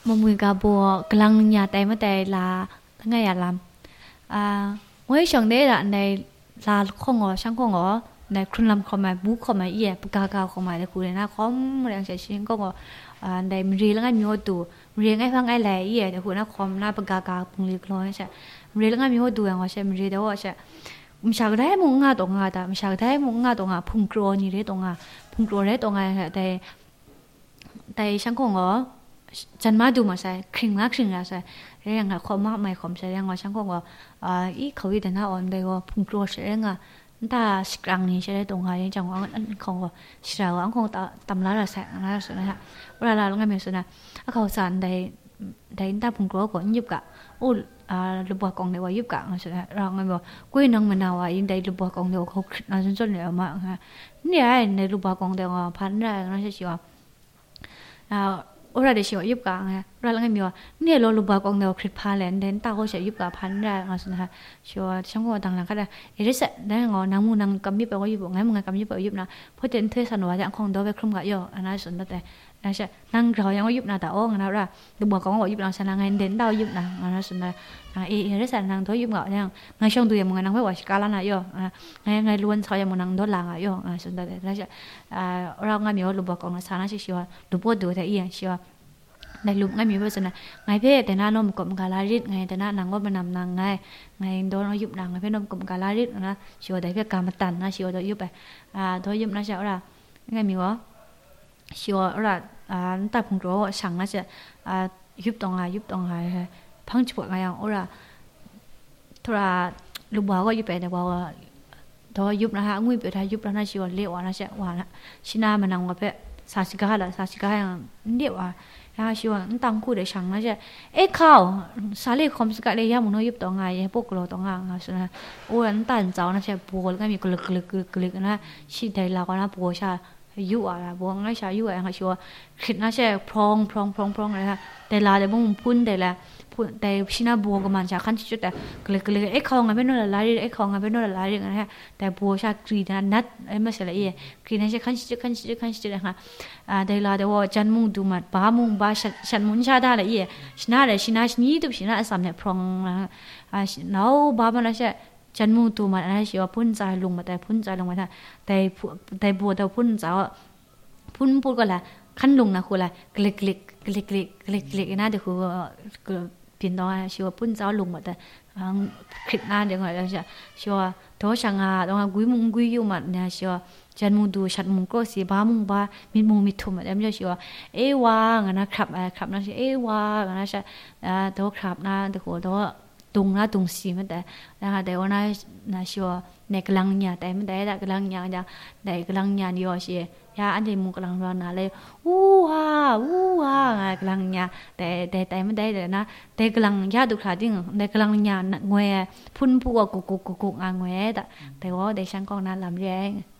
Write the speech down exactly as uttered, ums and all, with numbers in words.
มมุยกาบัวกำลังยาแต่ไม่แต่ลาทั้งไงอะลำอ่าเมื่อช่วงนี้ละในลาของอ๋อช่างของอ๋อในครุนลำเข้ามาบุกเข้ามาเอี่ยปกากาเข้ามาในคุยนะคอมเรียงเสียชิงก็อ่าในมีเรื่องไงมีหัวตูเรียงไงฟังไงแหล่เอี่ยแต่คุยนะคอมน่าปกากาปุ่งเล็กน้อยใช่เรียงไงมีหัวตูอย่างว่าใช่มีเรื่องเดียวใช่มิชาก็ได้มุงงาตรงงาแต่มิชาก็ได้มุงงาตรงงาพุ่งกลัวนี่ได้ตรงงาพุ่งกลัวได้ตรงงาแต่แต่ช่างของอ๋อจันมาดูมาใช่ครึ่งละครึ่งละใช่เรื่องอะความมากไม่ความใช่เรื่องว่าช่างของอ๋ออ่าอีเขาอยู่แต่หน้าอ่อนได้ว่าพุ่งกลัวใช่เรื่องอะถ้าสกรังนี้ใช่ได้ตรงงาจังว่าอันของอ๋อสระว่าอันของตตำละละแสงละละสุดนะฮะเวลาเราลงกันไม่สุดนะถ้าเขาสานได้ได้ตาพุ่งกลัวก่อนยุบกะโอ้อ่าลูกบัวกองเดียวยุบกะสุดนะเราไงบอกกุ้ยน้องมะนาวอ่ะยินได้ลูกบัวกองเดียวเขาน่าสนใจเลยมากฮะเนี่ยในลูกบัวกองเดียวพันได้น่าจะชัวร์อ่าโอ้เราเดี๋ยวชัวร์ยุบกะไงเราไงมีว่าเนี่ยเราลูกบัวกองเดียวคลิปพาแลนเดนตาเขาเสียยุบกะพันได้น่าสนนะชัวร์ช่างว่าต่างหลังก็ได้เอริสได้งอนางมูนางกำยิบไปว่ายุบไงมึงไงกำยิบไปยุบนะเพราะเดนเทสันว่าจะคงเดาไปคลุมกะย่ออันนั้นสนแต่นะใช่นั่งรอยังว่ายุบนะแต่โอ้งั้นนะเราลูกบัวกองว่ายุบเราชนะไงเดนเดายุบนะอันนั้นสนนะเอเอริสนางตัวยุบกะยังไงช่องตัวยังมึงไงนางไม่ว่าสกาลนะย่อไงไงล้วนเขายังมึงนางโดนหลังอ่ะย่ออันสนแต่นะใช่เราไงมีว่าลูกบัวกองนะชนะชัวร์ลูกบัวดูแต่อีอย่างชัวร์ในลุมไงมีว่าสนะไงเพ่แต่หน้านมกลมกาลาริดไงแต่หน้านางว่ามันนำนางไงไงโดนเรายุบนางไงเพ่นมกลมกาลาริดนะชัวร์ได้เพ่การมาตันนะชัวร์โดยยุบไปอ่าโดยยุบนะเจ้าละไงมีว่าชัวร์ละอ่าแต่ผมรู้ว่าสั่งนะเจ้าอ่ายุบตรงไงยุบตรงไงพังจุกไงอย่างโอ้ละทุราลูกบัวก็ยุบไปแต่ว่าโดยยุบนะฮะงุ้ยไปได้ยุบแล้วนะชัวร์เลี้ยวนะเจ้าว่านะชินามันนางว่าเพ่สาสิกาละสาสิกาอย่างเลี้ยวอ่ะ然后希望你当苦的上那些，哎靠，啥哩空是个哩，要么侬入到爱，也不过到啊，是呢，我人单找那些波，那咪咕噜咕噜咕噜咕噜那，是得拉个那波下有啊啦，波那下有啊，然后说，คิด那些พรองพรองพรองพรองเลยค่ะแต่ลาแต่บุ้งพุ่นแต่ละพุ่นแต่ชินาบัวก็มันชาขั้นชุดแต่กลึกกลึกไอ้ของไงเป็นโน่นละลายไอ้ของไงเป็นโน่นละลายอย่างนั้นฮะแต่บัวชากรีนัดนัดไอ้ไม่ใช่ละเอียกรีนัดชาขั้นชุดขั้นชุดขั้นชุดนะคะอ่าแต่ลาแต่ว่าจันมุงดูมันบ้ามุงบ้าฉันฉันมุนชาได้ละเอียชินาเลยชินาชนีตุชินาสามเนี่ยพรองนะอ่าน้าวบ้ามันละใช่จันมุงดูมันอะไรชื่อว่าพุ่นใจลงมาแต่พุ่นใจลงมาท่าแต่แต่บัวแต่พุ่นใจพุ่นพูดก็ละขั้นลงนะคุณละกลิกกลิกกลิกกลิกกลิกกลิกนะเดี๋ยวคือเป็นตอนชื่อว่าพุ่นเจ้าลงมาแต่คิดนานเดี๋ยวก่อนแล้วจะชื่อว่าตัวช่างอ่ะตรงนั้นกุยมุงกุยอยู่มาเนี่ยชื่อว่าจันมุงดูชัดมุงก็สีบ้ามุงบ้ามีมุงมีทุ่มอะไรไม่ใช่ชื่อว่าเอวางั้นนะครับครับนะชื่อเอวางั้นนะใช่ตัวครับนะเดี๋ยวตัวตรงนะตรงสีมันแต่นะคะแต่ว่าน่าน่าชื่อว่าในกลางเนี่ยแต่ไม่ได้แต่กลางเนี่ยจะในกลางเนี่ยนี่ว่าชื่อยาอันที่มุงกลางร้อนนะเลยอู้ว้าอู้ว้ากลางเนี่ยแต่แต่แต่ไม่ได้เลยนะแต่กลางยาดุขาดิ้งในกลางเนี่ยงวยพุ่นพัวกุกกุกกุกงางวยแต่แต่ว่าได้ช่างกองนั้นลำแรง